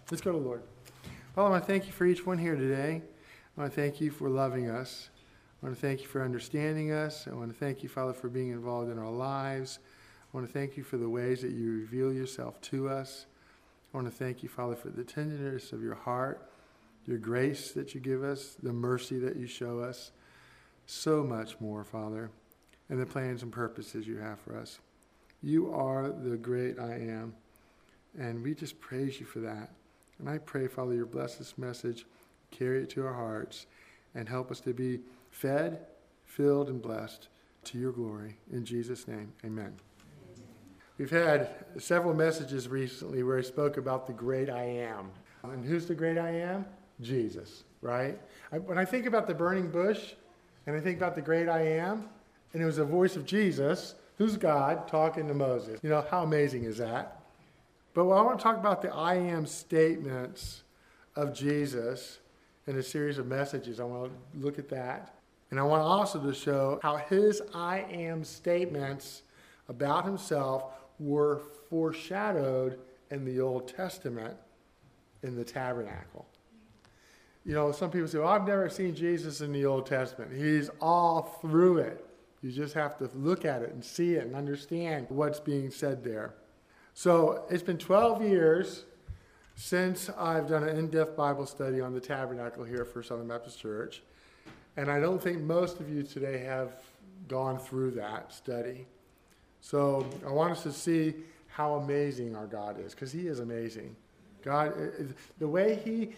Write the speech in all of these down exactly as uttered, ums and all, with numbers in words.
Let's go to the Lord. Father, I want to thank you for each one here today. I want to thank you for loving us. I want to thank you for understanding us. I want to thank you, Father, for being involved in our lives. I want to thank you for the ways that you reveal yourself to us. I want to thank you, Father, for the tenderness of your heart, your grace that you give us, the mercy that you show us. So much more, Father, and the plans and purposes you have for us. You are the great I am, and we just praise you for that. And I pray, Father, you bless this message, carry it to our hearts, and help us to be fed, filled, and blessed to your glory. In Jesus' name, amen. We've had several messages recently where I spoke about the great I am. And who's the great I am? Jesus, right? I, when I think about the burning bush, and I think about the great I am, and it was the voice of Jesus, who's God, talking to Moses. You know, how amazing is that? But I want to talk about the I am statements of Jesus in a series of messages. I want to look at that. And I want also to show how his I am statements about himself were foreshadowed in the Old Testament in the tabernacle. You know, some people say, well, I've never seen Jesus in the Old Testament. He's all through it. You just have to look at it and see it and understand what's being said there. So it's been twelve years since I've done an in-depth Bible study on the tabernacle here for Southern Baptist Church. And I don't think most of you today have gone through that study. So I want us to see how amazing our God is, because he is amazing. God, the way he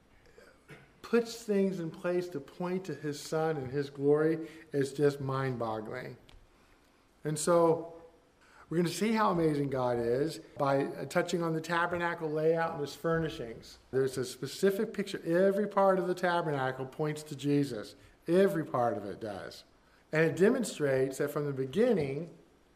puts things in place to point to his Son and his glory is just mind-boggling. And so we're going to see how amazing God is by touching on the tabernacle layout and its furnishings. There's a specific picture. Every part of the tabernacle points to Jesus. Every part of it does. And it demonstrates that from the beginning,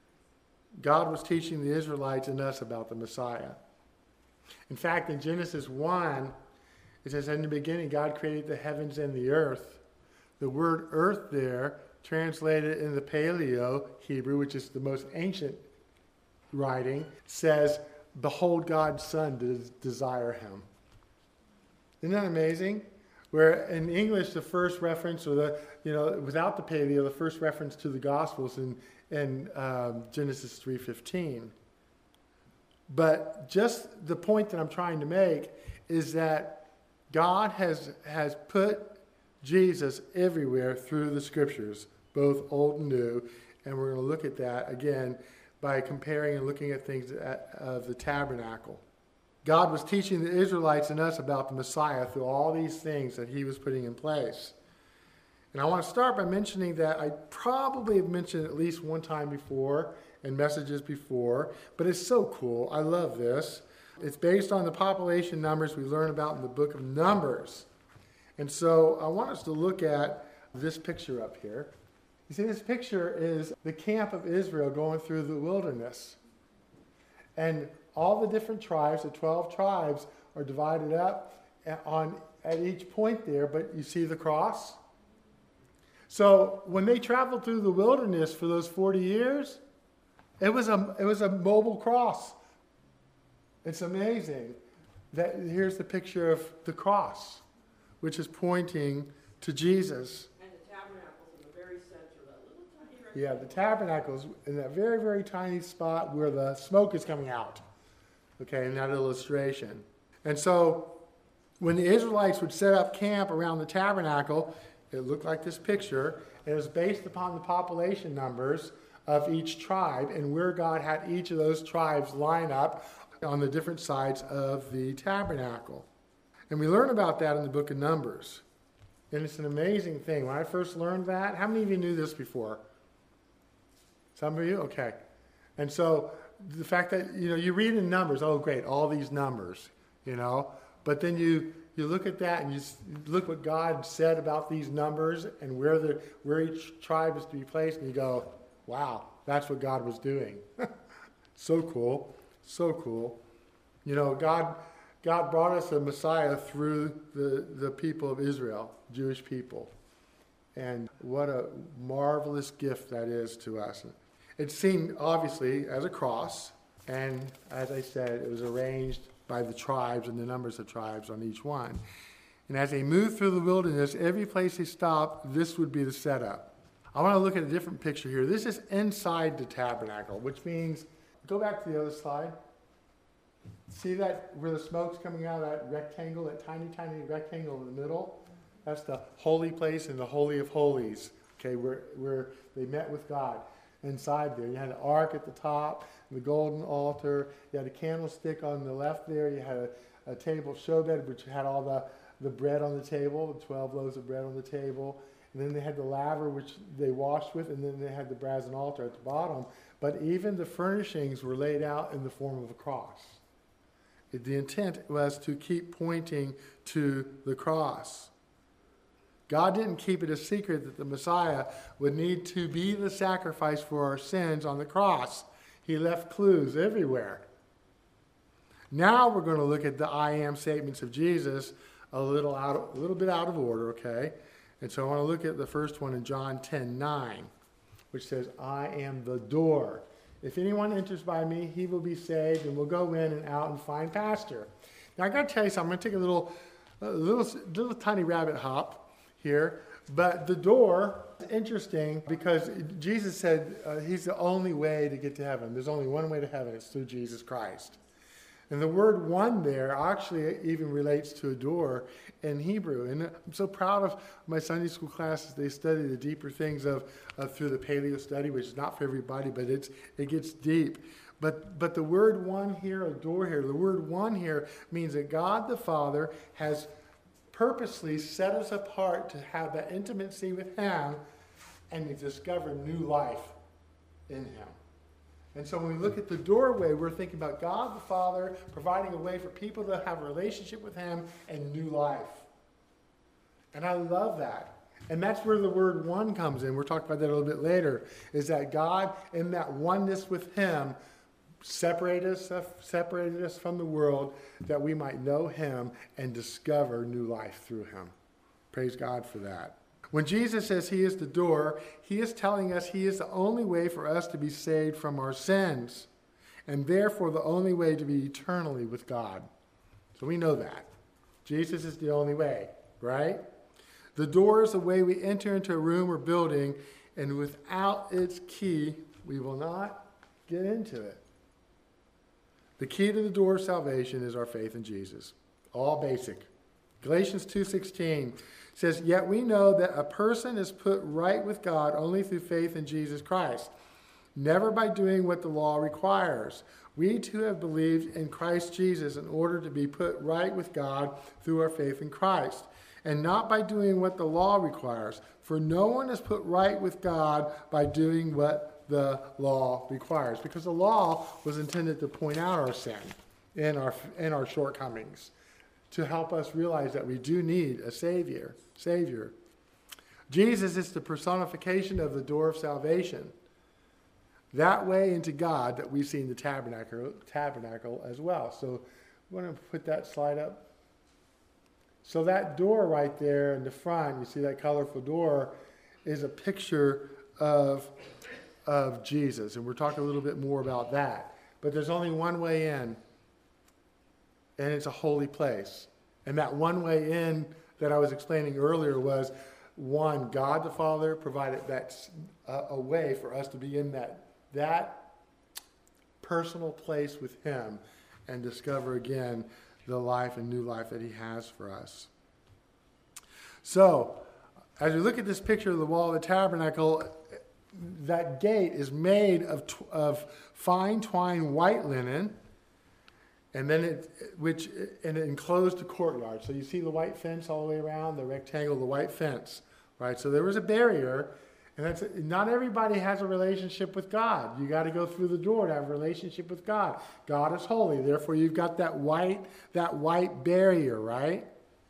God was teaching the Israelites and us about the Messiah. In fact, in Genesis one, it says, in the beginning, God created the heavens and the earth. The word earth there, translated in the Paleo Hebrew, which is the most ancient writing, says, behold God's Son, to desire him. Isn't that amazing? Where in English, the first reference, or the, you know, without the Paleo, the first reference to the Gospels in, in um, Genesis three fifteen. But just the point that I'm trying to make is that God has, has put Jesus everywhere through the Scriptures, both old and new, and we're going to look at that again by comparing and looking at things at, of the tabernacle. God was teaching the Israelites and us about the Messiah through all these things that he was putting in place. And I want to start by mentioning that I probably have mentioned at least one time before in messages before, but it's so cool. I love this. It's based on the population numbers we learn about in the book of Numbers. And so I want us to look at this picture up here. You see, this picture is the camp of Israel going through the wilderness. And all the different tribes, the twelve tribes, are divided up on at each point there, but you see the cross? So when they traveled through the wilderness for those forty years, it was a, it was a mobile cross. It's amazing that here's the picture of the cross, which is pointing to Jesus. And the tabernacle's in the very center, that little tiny rectangle. Yeah, the tabernacle's in that very, very tiny spot where the smoke is coming out. Okay, in that illustration. And so when the Israelites would set up camp around the tabernacle, it looked like this picture. It was based upon the population numbers of each tribe and where God had each of those tribes line up on the different sides of the tabernacle. And we learn about that in the book of Numbers. And it's an amazing thing. When I first learned that, how many of you knew this before? Some of you? Okay. And so the fact that, you know, you read in Numbers, oh, great, all these numbers, you know. But then you, you look at that and you look what God said about these numbers and where the where each tribe is to be placed, and you go, wow, that's what God was doing. So cool. So cool. You know, God God brought us a Messiah through the, the people of Israel, Jewish people. And what a marvelous gift that is to us. It's seen, obviously, as a cross. And as I said, it was arranged by the tribes and the numbers of tribes on each one. And as they moved through the wilderness, every place they stopped, this would be the setup. I want to look at a different picture here. This is inside the tabernacle, which means, go back to the other slide. See that where the smoke's coming out of that rectangle, that tiny, tiny rectangle in the middle? That's the holy place and the Holy of Holies, okay, where, where they met with God. Inside there, you had an ark at the top, the golden altar. You had a candlestick on the left there. You had a, a table showbed, which had all the, the bread on the table, the twelve loaves of bread on the table. And then they had the laver, which they washed with, and then they had the brazen altar at the bottom. But even the furnishings were laid out in the form of a cross. The intent was to keep pointing to the cross. God didn't keep it a secret that the Messiah would need to be the sacrifice for our sins on the cross. He left clues everywhere. Now we're going to look at the I am statements of Jesus a little out of, a little bit out of order, okay? And so I want to look at the first one in John ten nine, which says, I am the door. If anyone enters by me, he will be saved and will go in and out and find pasture. Now I got to tell you something. I'm going to take a little, a little, little tiny rabbit hop here, but the door is interesting because Jesus said uh, he's the only way to get to heaven. There's only one way to heaven. It's through Jesus Christ. And the word one there actually even relates to a door in Hebrew. And I'm so proud of my Sunday school classes. They study the deeper things of, of through the paleo study, which is not for everybody, but it's it gets deep. But but the word one here, a door here, the word one here means that God the Father has purposely set us apart to have that intimacy with him and to discover new life in him. And so when we look at the doorway, we're thinking about God the Father providing a way for people to have a relationship with him and new life. And I love that. And that's where the word one comes in. We'll talk about that a little bit later, is that God, in that oneness with him, separated us, separated us from the world that we might know him and discover new life through him. Praise God for that. When Jesus says he is the door, he is telling us he is the only way for us to be saved from our sins, and therefore the only way to be eternally with God. So we know that. Jesus is the only way, right? The door is the way we enter into a room or building, and without its key, we will not get into it. The key to the door of salvation is our faith in Jesus. All basic. Galatians two sixteen says, yet we know that a person is put right with God only through faith in Jesus Christ, never by doing what the law requires. We too have believed in Christ Jesus in order to be put right with God through our faith in Christ, and not by doing what the law requires. For no one is put right with God by doing what the law requires, because the law was intended to point out our sin and our, and our shortcomings, to help us realize that we do need a Savior. Savior. Jesus is the personification of the door of salvation. That way into God that we see in the tabernacle, tabernacle as well. So I'm going to put that slide up. So that door right there in the front, you see that colorful door, is a picture of, of Jesus. And we're talking a little bit more about that. But there's only one way in, and it's a holy place. And that one way in that I was explaining earlier was, one, God the Father provided that uh, a way for us to be in that, that personal place with him and discover again the life and new life that he has for us. So, as we look at this picture of the wall of the tabernacle, that gate is made of, of fine twined white linen, and then it, which, and it enclosed the courtyard. So you see the white fence all the way around, the rectangle, the white fence, right? So there was a barrier, and that's, not everybody has a relationship with God. You got to go through the door to have a relationship with God. God is holy, therefore you've got that white, that white barrier, right?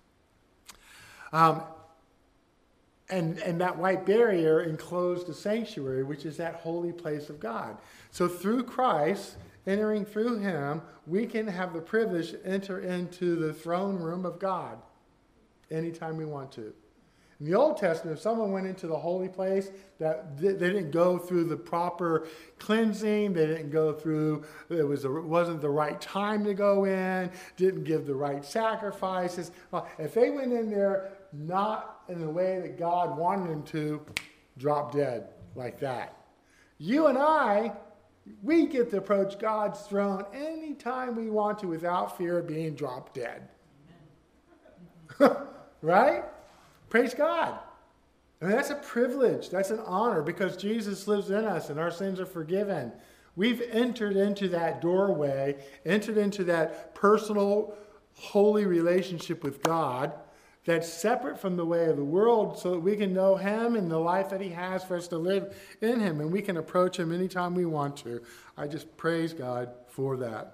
Um, and, and that white barrier enclosed the sanctuary, which is that holy place of God. So through Christ, entering through him, we can have the privilege to enter into the throne room of God anytime we want to. In the Old Testament, if someone went into the holy place, that they didn't go through the proper cleansing, they didn't go through, it was it wasn't the right time to go in, didn't give the right sacrifices. If they went in there not in the way that God wanted them to, drop dead like that. You and I, we get to approach God's throne anytime we want to without fear of being dropped dead. Right? Praise God. I mean, that's a privilege. That's an honor because Jesus lives in us and our sins are forgiven. We've entered into that doorway, entered into that personal, holy relationship with God that's separate from the way of the world so that we can know Him and the life that He has for us to live in Him. And we can approach Him anytime we want to. I just praise God for that.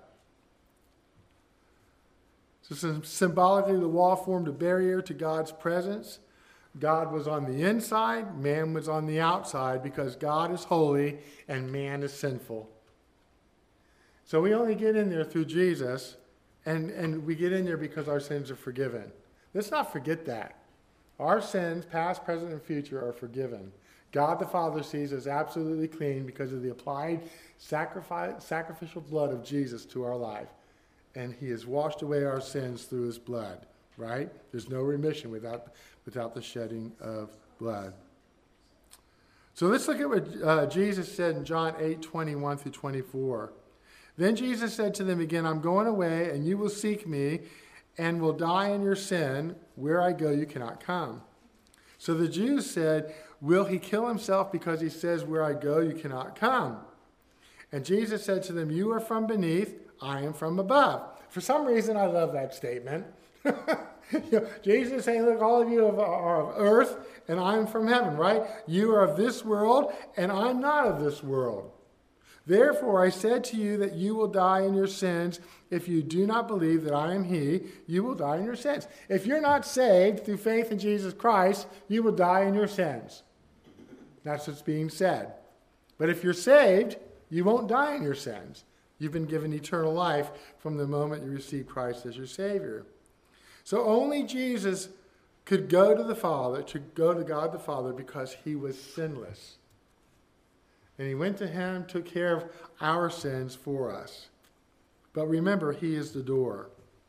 So symbolically, the wall formed a barrier to God's presence. God was on the inside, man was on the outside because God is holy and man is sinful. So we only get in there through Jesus, and, and we get in there because our sins are forgiven. Let's not forget that. Our sins, past, present, and future, are forgiven. God the Father sees us absolutely clean because of the applied sacrifice, sacrificial blood of Jesus to our life. And He has washed away our sins through His blood, right? There's no remission without, without the shedding of blood. So let's look at what uh, Jesus said in John eight, twenty-one through twenty-four. Then Jesus said to them again, I'm going away, and you will seek me, and will die in your sin. Where I go, you cannot come. So the Jews said, will He kill Himself because He says, where I go, you cannot come? And Jesus said to them, you are from beneath, I am from above. For some reason, I love that statement. You know, Jesus is saying, look, all of you are of earth, and I'm from heaven, right? You are of this world, and I'm not of this world. Therefore, I said to you that you will die in your sins. If you do not believe that I am He, you will die in your sins. If you're not saved through faith in Jesus Christ, you will die in your sins. That's what's being said. But if you're saved, you won't die in your sins. You've been given eternal life from the moment you receive Christ as your Savior. So only Jesus could go to the Father, to go to God the Father, because He was sinless. And He went to Him, took care of our sins for us. But remember, He is the door.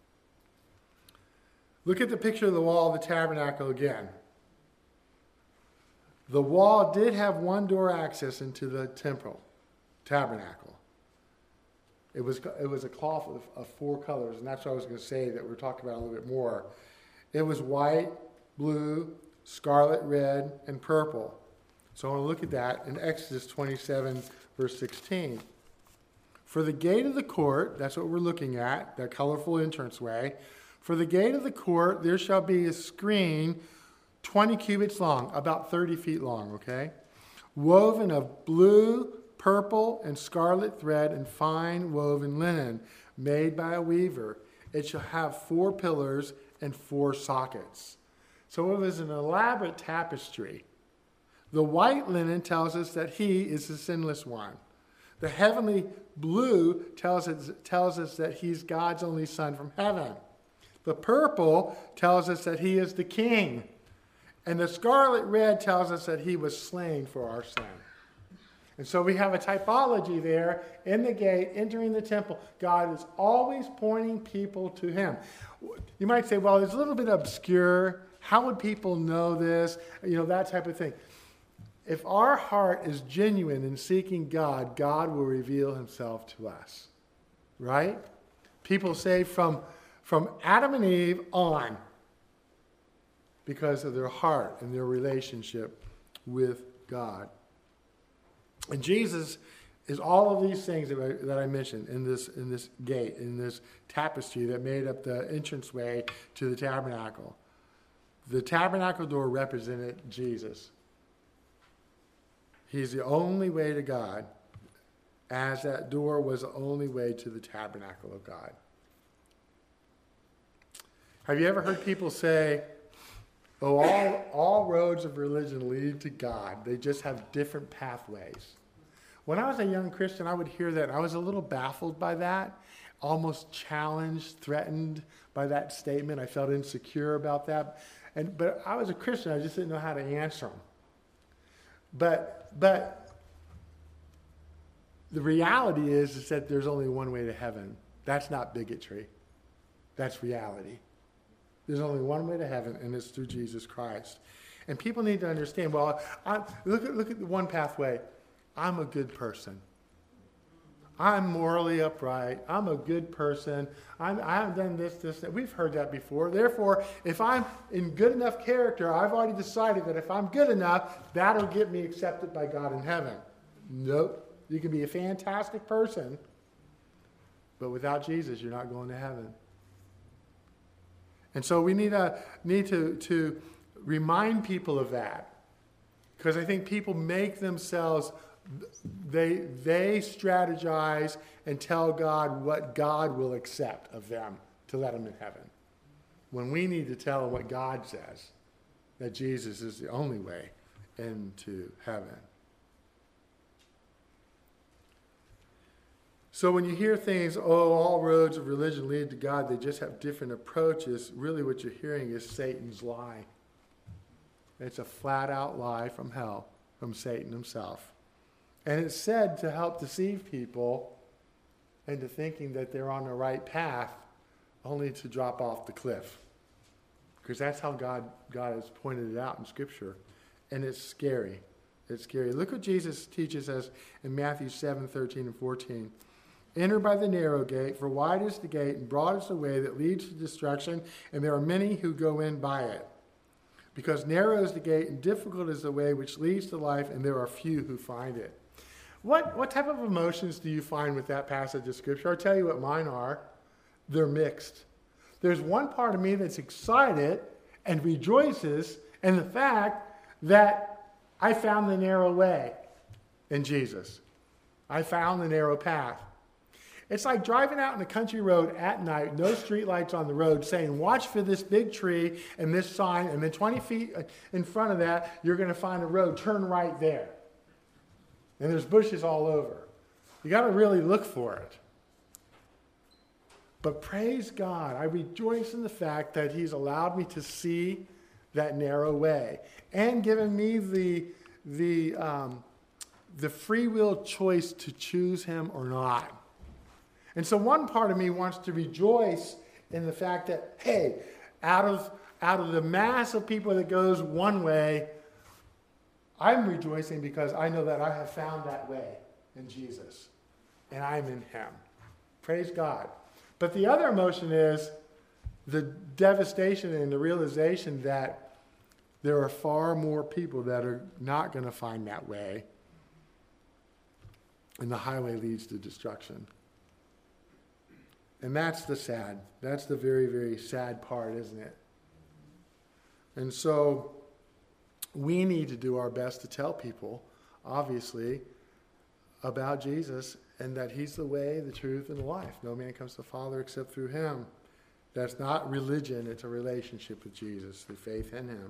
Look at the picture of the wall of the tabernacle again. The wall did have one door access into the temple, tabernacle. It was, it was a cloth of, of four colors, and that's what I was going to say that we're talking about a little bit more. It was white, blue, scarlet, red, and purple. So I want to look at that in Exodus twenty-seven, verse sixteen. For the gate of the court, that's what we're looking at, that colorful entranceway. For the gate of the court, there shall be a screen twenty cubits long, about thirty feet long, okay? Woven of blue, purple, and scarlet thread and fine woven linen, made by a weaver. It shall have four pillars and four sockets. So it was an elaborate tapestry. The white linen tells us that He is the sinless one. The heavenly blue tells us, tells us that He's God's only Son from heaven. The purple tells us that He is the King. And the scarlet red tells us that He was slain for our sin. And so we have a typology there in the gate, entering the temple. God is always pointing people to Him. You might say, well, it's a little bit obscure. How would people know this? You know, that type of thing. If our heart is genuine in seeking God, God will reveal Himself to us. Right? People say from, from Adam and Eve on, because of their heart and their relationship with God. And Jesus is all of these things that I, that I mentioned in this, in this gate, in this tapestry that made up the entranceway to the tabernacle. The tabernacle door represented Jesus. He's the only way to God, as that door was the only way to the tabernacle of God. Have you ever heard people say, oh, all, all roads of religion lead to God. They just have different pathways. When I was a young Christian, I would hear that. I was a little baffled by that, almost challenged, threatened by that statement. I felt insecure about that. And but I was a Christian. I just didn't know how to answer them. But but the reality is, is that there's only one way to heaven. That's not bigotry. That's reality. There's only one way to heaven, and it's through Jesus Christ. And people need to understand, well, I, look at look at the one pathway. I'm a good person. I'm morally upright. I'm a good person. I'm, I haven't done this, this, that. We've heard that before. Therefore, if I'm in good enough character, I've already decided that if I'm good enough, that'll get me accepted by God in heaven. Nope. You can be a fantastic person, but without Jesus, you're not going to heaven. And so we need, a, need to, to remind people of that, because I think people make themselves... They they strategize and tell God what God will accept of them to let them in heaven. When we need to tell them what God says, that Jesus is the only way into heaven. So when you hear things, oh, all roads of religion lead to God, they just have different approaches, really what you're hearing is Satan's lie. It's a flat-out lie from hell, from Satan himself. And it's said to help deceive people into thinking that they're on the right path, only to drop off the cliff. Because that's how God, God has pointed it out in Scripture. And it's scary. It's scary. Look what Jesus teaches us in Matthew seven, thirteen, and fourteen. Enter by the narrow gate, for wide is the gate, and broad is the way that leads to destruction, and there are many who go in by it. Because narrow is the gate, and difficult is the way which leads to life, and there are few who find it. What, what type of emotions do you find with that passage of Scripture? I'll tell you what mine are. They're mixed. There's one part of me that's excited and rejoices in the fact that I found the narrow way in Jesus. I found the narrow path. It's like driving out in a country road at night, no street lights on the road, saying, watch for this big tree and this sign, and then twenty feet in front of that, you're going to find a road. Turn right there. And there's bushes all over. You got to really look for it. But praise God, I rejoice in the fact that He's allowed me to see that narrow way and given me the the um, the free will choice to choose Him or not. And so one part of me wants to rejoice in the fact that, hey, out of out of the mass of people that goes one way, I'm rejoicing because I know that I have found that way in Jesus, and I'm in Him. Praise God. But the other emotion is the devastation and the realization that there are far more people that are not going to find that way, and the highway leads to destruction. And that's the sad, that's the very, very sad part, isn't it? And so we need to do our best to tell people, obviously, about Jesus and that He's the way, the truth, and the life. No man comes to the Father except through Him. That's not religion, it's a relationship with Jesus, through faith in Him.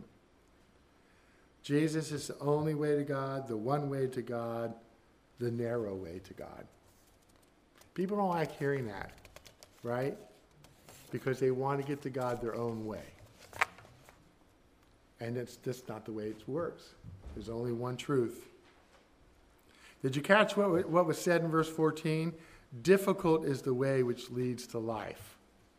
Jesus is the only way to God, the one way to God, the narrow way to God. People don't like hearing that, right? Because they want to get to God their own way. And it's just not the way it works. There's only one truth. Did you catch what, what was said in verse fourteen? Difficult is the way which leads to life.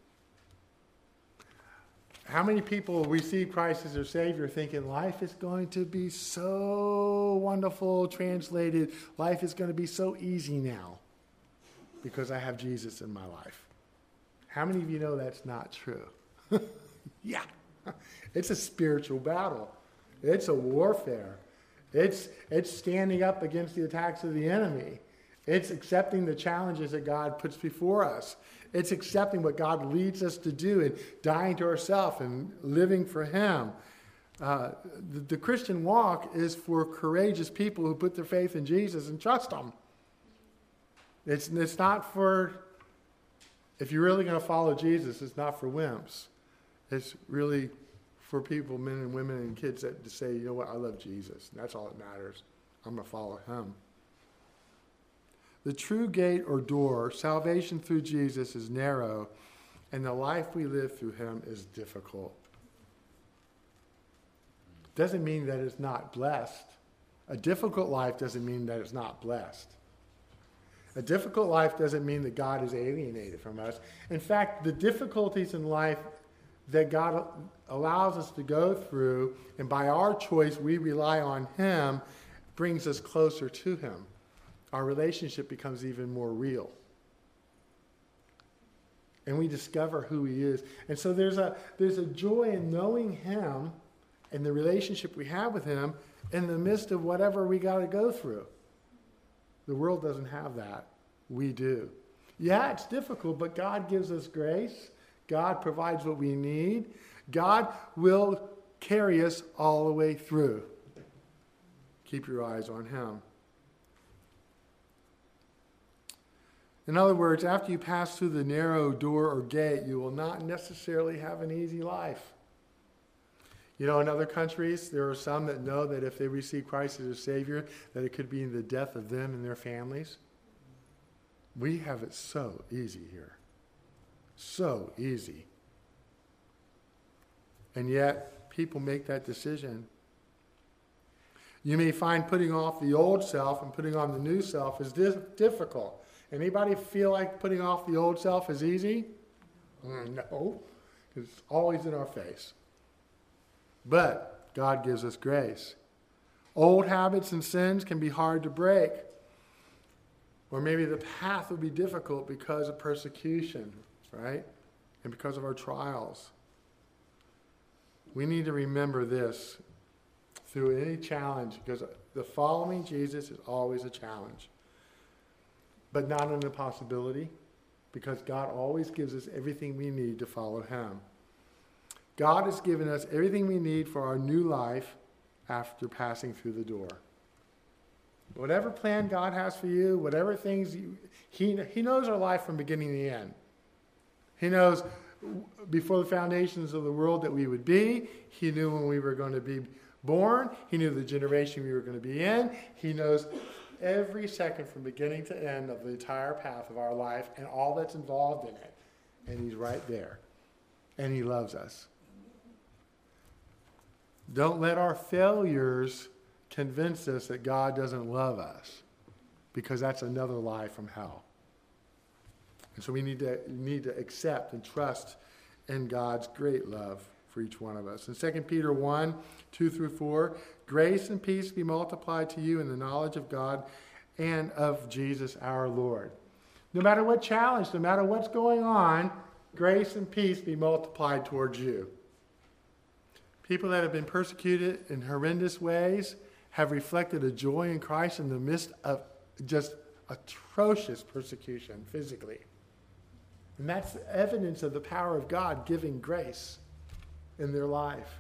How many people receive Christ as their Savior thinking life is going to be so wonderful, translated, life is going to be so easy now because I have Jesus in my life? How many of you know that's not true? Yeah. It's a spiritual battle. It's a warfare. It's, it's standing up against the attacks of the enemy. It's accepting the challenges that God puts before us. It's accepting what God leads us to do and dying to ourselves and living for Him. Uh, the, the Christian walk is for courageous people who put their faith in Jesus and trust Him. It's, it's not for, if you're really going to follow Jesus, it's not for wimps. It's really for people, men and women and kids, that to say, you know what, I love Jesus. And that's all that matters. I'm going to follow Him. The true gate or door, salvation through Jesus, is narrow, and the life we live through Him is difficult. doesn't mean that it's not blessed. A difficult life doesn't mean that it's not blessed. A difficult life doesn't mean that God is alienated from us. In fact, the difficulties in life that God allows us to go through, and by our choice we rely on Him, brings us closer to Him. Our relationship becomes even more real. And we discover who He is. And so there's a, there's a joy in knowing Him and the relationship we have with Him in the midst of whatever we got to go through. The world doesn't have that. We do. Yeah, it's difficult, but God gives us grace. God provides what we need. God will carry us all the way through. Keep your eyes on Him. In other words, after you pass through the narrow door or gate, you will not necessarily have an easy life. You know, in other countries, there are some that know that if they receive Christ as their Savior, that it could be the death of them and their families. We have it so easy here. So easy. And yet, people make that decision. You may find putting off the old self and putting on the new self is di- difficult. Anybody feel like putting off the old self is easy? Mm, no, because it's always in our face. But God gives us grace. Old habits and sins can be hard to break. Or maybe the path will be difficult because of persecution, right? And because of our trials. We need to remember this through any challenge, because the following Jesus is always a challenge. But not an impossibility, because God always gives us everything we need to follow Him. God has given us everything we need for our new life after passing through the door. Whatever plan God has for you, whatever things, you, he, he knows our life from beginning to end. He knows before the foundations of the world that we would be. He knew when we were going to be born. He knew the generation we were going to be in. He knows every second from beginning to end of the entire path of our life and all that's involved in it. And He's right there. And He loves us. Don't let our failures convince us that God doesn't love us, because that's another lie from hell. And so we need to need to accept and trust in God's great love for each one of us. In Second Peter one, two through four, grace and peace be multiplied to you in the knowledge of God and of Jesus our Lord. No matter what challenge, no matter what's going on, grace and peace be multiplied towards you. People that have been persecuted in horrendous ways have reflected a joy in Christ in the midst of just atrocious persecution physically. And that's evidence of the power of God giving grace in their life.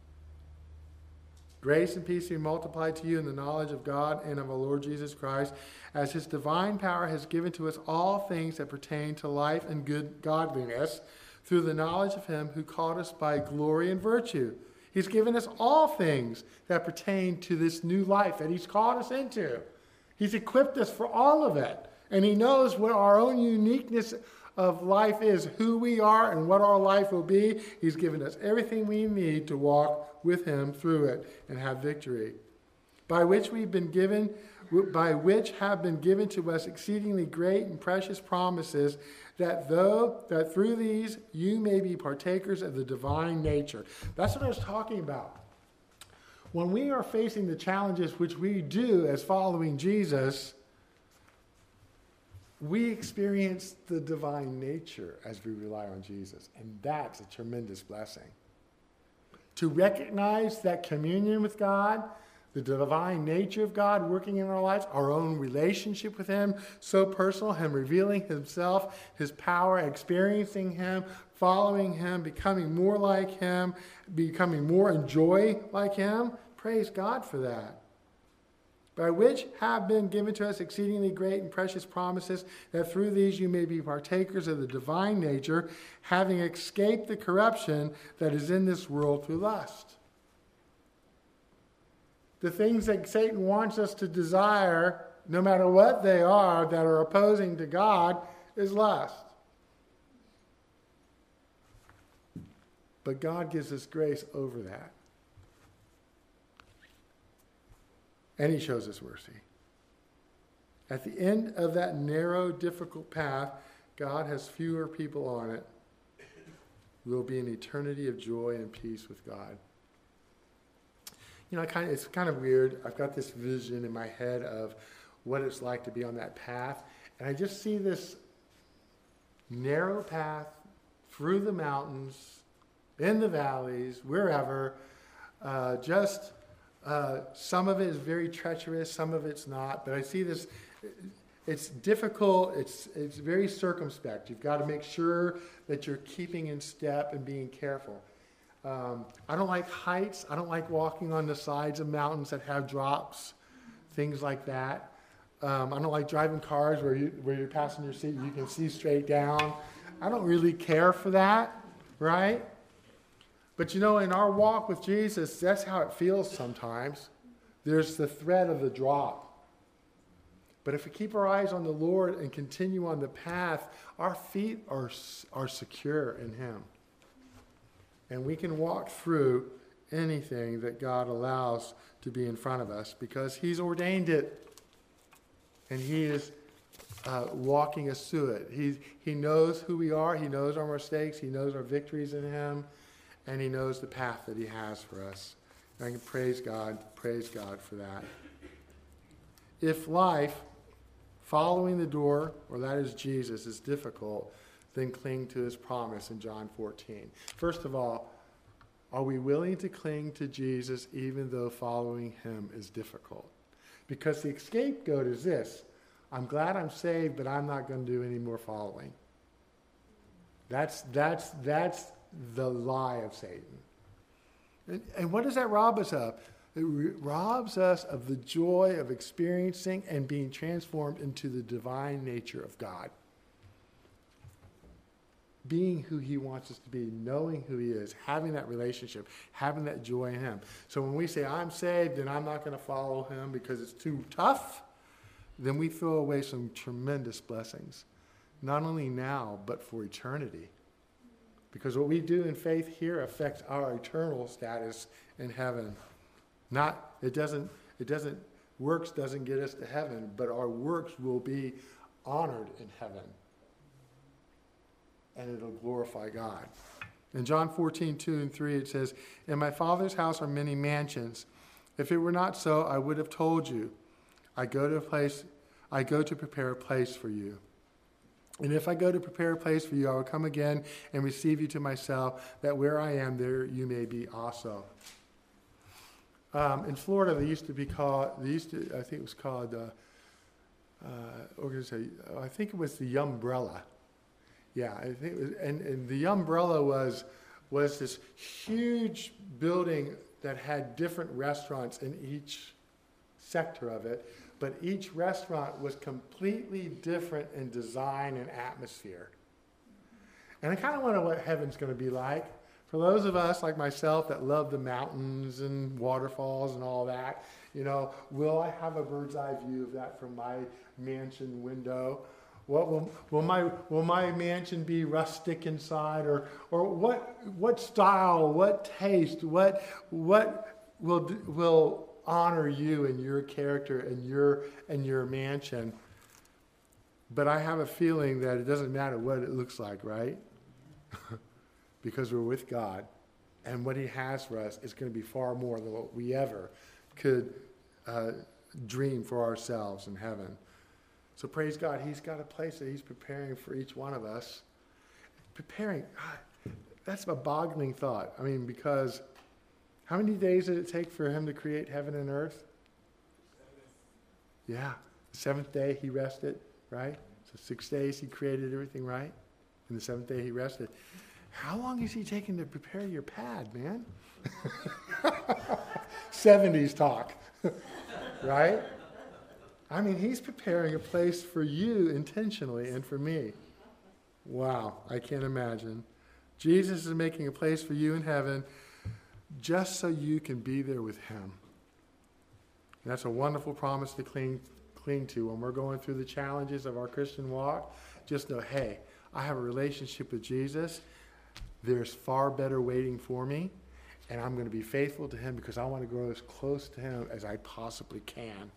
Grace and peace be multiplied to you in the knowledge of God and of our Lord Jesus Christ, as His divine power has given to us all things that pertain to life and good godliness, through the knowledge of Him who called us by glory and virtue. He's given us all things that pertain to this new life that He's called us into. He's equipped us for all of it. And He knows what our own uniqueness of life is, who we are and what our life will be. He's given us everything we need to walk with Him through it and have victory. By which we've been given, by which have been given to us exceedingly great and precious promises, that though that through these you may be partakers of the divine nature. That's what I was talking about. When we are facing the challenges which we do as following Jesus, we experience the divine nature as we rely on Jesus. And that's a tremendous blessing. To recognize that communion with God, the divine nature of God working in our lives, our own relationship with Him, so personal, Him revealing Himself, His power, experiencing Him, following Him, becoming more like Him, becoming more in joy like Him. Praise God for that. By which have been given to us exceedingly great and precious promises, that through these you may be partakers of the divine nature, having escaped the corruption that is in this world through lust. The things that Satan wants us to desire, no matter what they are, that are opposing to God, is lust. But God gives us grace over that. and he shows us mercy. At the end of that narrow, difficult path, God has fewer people on it. We'll be an eternity of joy and peace with God. You know, I kind of, it's kind of weird. I've got this vision in my head of what it's like to be on that path. And I just see this narrow path through the mountains, in the valleys, wherever. Uh, just uh, some of it is very treacherous, some of it's not. But I see this, it's difficult, it's, it's very circumspect. You've got to make sure that you're keeping in step and being careful. Um, I don't like heights. I don't like walking on the sides of mountains that have drops, things like that. Um, I don't like driving cars where you where your passenger seat you can see straight down. I don't really care for that, right? But you know, in our walk with Jesus, that's how it feels sometimes. There's the threat of the drop. But if we keep our eyes on the Lord and continue on the path, our feet are are secure in Him. And we can walk through anything that God allows to be in front of us because He's ordained it. And He is uh, walking us through it. He, he knows who we are. He knows our mistakes. He knows our victories in Him. And He knows the path that He has for us. And I can praise God, praise God for that. If life, following the door, or that is Jesus, is difficult, then cling to His promise in John fourteen. First of all, are we willing to cling to Jesus even though following Him is difficult? Because the scapegoat is this: I'm glad I'm saved, but I'm not going to do any more following. That's, that's, that's the lie of Satan. And, and what does that rob us of? It robs us of the joy of experiencing and being transformed into the divine nature of God. Being who He wants us to be, knowing who He is, having that relationship, having that joy in Him. So when we say, I'm saved and I'm not going to follow Him because it's too tough, then we throw away some tremendous blessings. Not only now, but for eternity. Because what we do in faith here affects our eternal status in heaven. Not, it doesn't, it doesn't, works doesn't get us to heaven, but our works will be honored in heaven. And it'll glorify God. In John fourteen, two and three, it says, in my Father's house are many mansions. If it were not so, I would have told you. I go to a place, I go to prepare a place for you. And if I go to prepare a place for you, I will come again and receive you to myself, that where I am, there you may be also. Um, in Florida, they used to be called, they used to, I think it was called, uh, uh, organization, I think it was the Umbrella. Yeah, I think it was, and, and the Umbrella was was this huge building that had different restaurants in each sector of it, but each restaurant was completely different in design and atmosphere. And I kind of wonder what heaven's going to be like. For those of us like myself that love the mountains and waterfalls and all that, you know, will I have a bird's eye view of that from my mansion window? What will, will my will my mansion be rustic inside, or or what what style, what taste, what what will will honor you and your character and your and your mansion? But I have a feeling that it doesn't matter what it looks like, right? Because we're with God, and what He has for us is going to be far more than what we ever could uh, dream for ourselves in heaven. So praise God, He's got a place that He's preparing for each one of us. Preparing, God, that's a boggling thought. I mean, because how many days did it take for Him to create heaven and earth? Yeah, the seventh day He rested, right? So six days He created everything, right? And the seventh day He rested. How long is He taking to prepare your pad, man? seventies talk, right? I mean, He's preparing a place for you intentionally and for me. Wow, I can't imagine. Jesus is making a place for you in heaven just so you can be there with Him. And that's a wonderful promise to cling, cling to when we're going through the challenges of our Christian walk. Just know, hey, I have a relationship with Jesus. There's far better waiting for me. And I'm going to be faithful to him because I want to grow as close to him as I possibly can. Amen.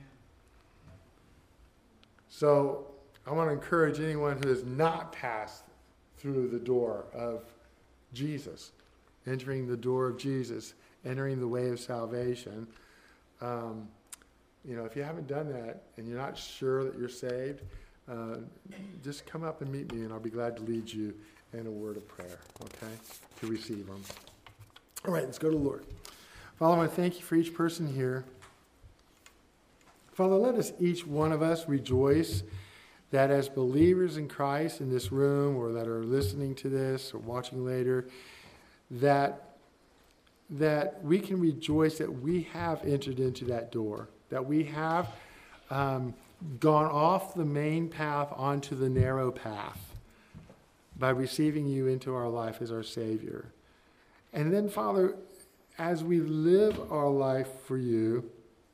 So I want to encourage anyone who has not passed through the door of Jesus, entering the door of Jesus, entering the way of salvation. Um, you know, if you haven't done that and you're not sure that you're saved, uh, just come up and meet me, and I'll be glad to lead you in a word of prayer, okay, to receive them. All right, let's go to the Lord. Father, I want to thank you for each person here. Father, let us, each one of us, rejoice that as believers in Christ in this room, or that are listening to this or watching later, that, that we can rejoice that we have entered into that door, that we have um, gone off the main path onto the narrow path by receiving you into our life as our Savior. And then, Father, as we live our life for you,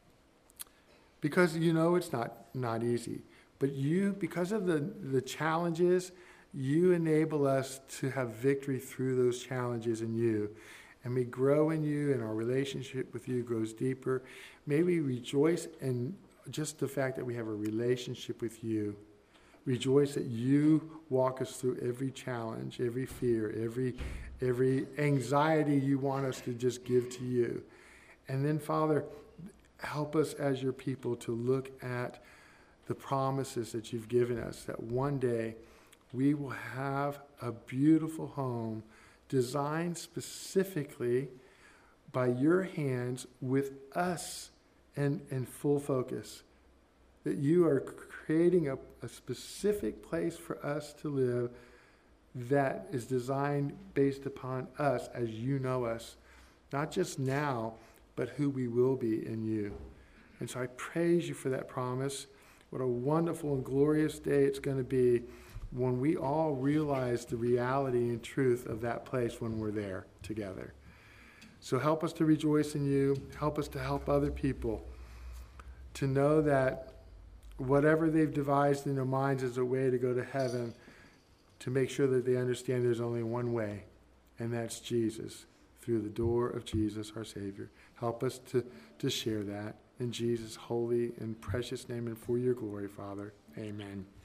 because you know it's not, not easy, but you, because of the, the challenges, you enable us to have victory through those challenges in you. And we grow in you, and our relationship with you grows deeper. May we rejoice in just the fact that we have a relationship with you. Rejoice that you walk us through every challenge, every fear, every every anxiety you want us to just give to you. And then, Father, help us as your people to look at the promises that you've given us, that one day we will have a beautiful home designed specifically by your hands with us in, in full focus. That you are creating a, a specific place for us to live that is designed based upon us as you know us, not just now, but who we will be in you. And so I praise you for that promise. What a wonderful and glorious day it's going to be when we all realize the reality and truth of that place when we're there together. So help us to rejoice in you. Help us to help other people to know that whatever they've devised in their minds as a way to go to heaven, to make sure that they understand there's only one way, and that's Jesus, through the door of Jesus, our Savior. Help us to, to share that in Jesus' holy and precious name, and for your glory, Father. Amen.